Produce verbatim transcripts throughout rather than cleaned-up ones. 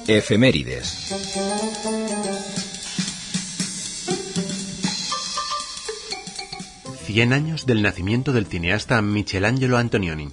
Efemérides. Cien años del nacimiento del cineasta Michelangelo Antonioni.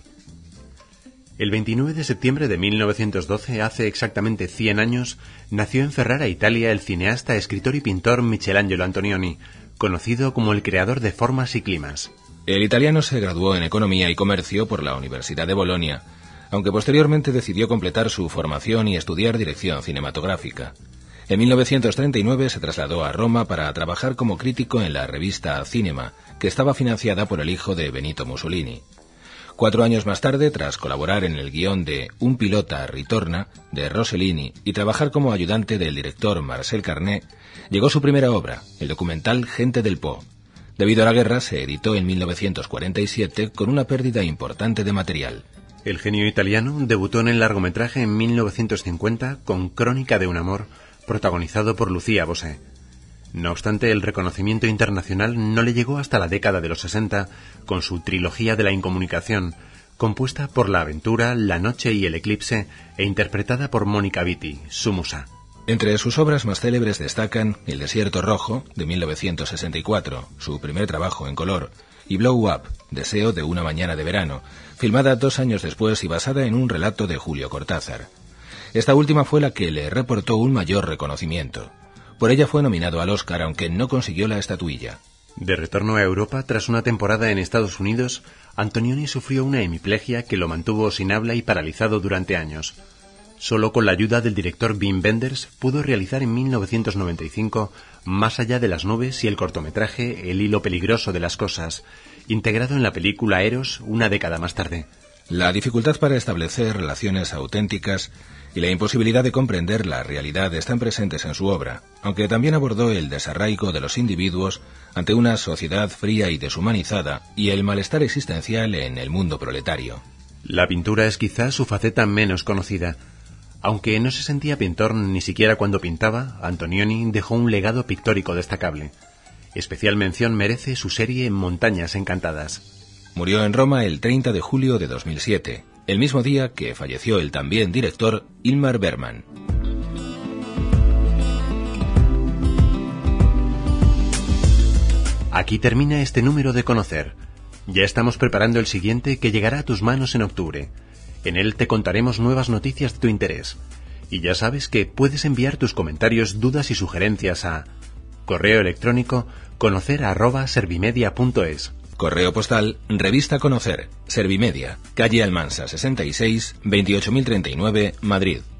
El veintinueve de septiembre de mil novecientos doce, hace exactamente cien años, nació en Ferrara, Italia, el cineasta, escritor y pintor Michelangelo Antonioni, conocido como el creador de formas y climas. El italiano se graduó en Economía y Comercio por la Universidad de Bolonia, aunque posteriormente decidió completar su formación y estudiar dirección cinematográfica. En mil novecientos treinta y nueve se trasladó a Roma para trabajar como crítico en la revista Cinema, que estaba financiada por el hijo de Benito Mussolini. Cuatro años más tarde, tras colaborar en el guión de Un pilota ritorna, de Rossellini, y trabajar como ayudante del director Marcel Carné, llegó su primera obra, el documental Gente del Po. Debido a la guerra, se editó en mil novecientos cuarenta y siete con una pérdida importante de material. El genio italiano debutó en el largometraje en mil novecientos cincuenta con Crónica de un amor, protagonizado por Lucía Bosé. No obstante, el reconocimiento internacional no le llegó hasta la década de los sesenta, con su trilogía de la incomunicación, compuesta por La aventura, La noche y El eclipse, e interpretada por Mónica Vitti, su musa. Entre sus obras más célebres destacan El desierto rojo, de mil novecientos sesenta y cuatro, su primer trabajo en color, y Blow Up, Deseo de una mañana de verano, filmada dos años después y basada en un relato de Julio Cortázar. Esta última fue la que le reportó un mayor reconocimiento. Por ella fue nominado al Oscar, aunque no consiguió la estatuilla. De retorno a Europa, tras una temporada en Estados Unidos, Antonioni sufrió una hemiplegia que lo mantuvo sin habla y paralizado durante años. Solo con la ayuda del director Wim Wenders pudo realizar en mil novecientos noventa y cinco Más allá de las nubes y el cortometraje El hilo peligroso de las cosas, integrado en la película Eros una década más tarde. La dificultad para establecer relaciones auténticas y la imposibilidad de comprender la realidad están presentes en su obra, aunque también abordó el desarraigo de los individuos ante una sociedad fría y deshumanizada y el malestar existencial en el mundo proletario. La pintura es quizá su faceta menos conocida. Aunque no se sentía pintor ni siquiera cuando pintaba, Antonioni dejó un legado pictórico destacable. Especial mención merece su serie Montañas encantadas. Murió en Roma el treinta de julio de dos mil siete, el mismo día que falleció el también director Ingmar Bergman. Aquí termina este número de Conocer. Ya estamos preparando el siguiente, que llegará a tus manos en octubre. En él te contaremos nuevas noticias de tu interés. Y ya sabes que puedes enviar tus comentarios, dudas y sugerencias a correo electrónico conocer arroba servimedia punto es. Correo postal, Revista Conocer, Servimedia, calle Almansa sesenta y seis, veintiocho mil treinta y nueve, Madrid.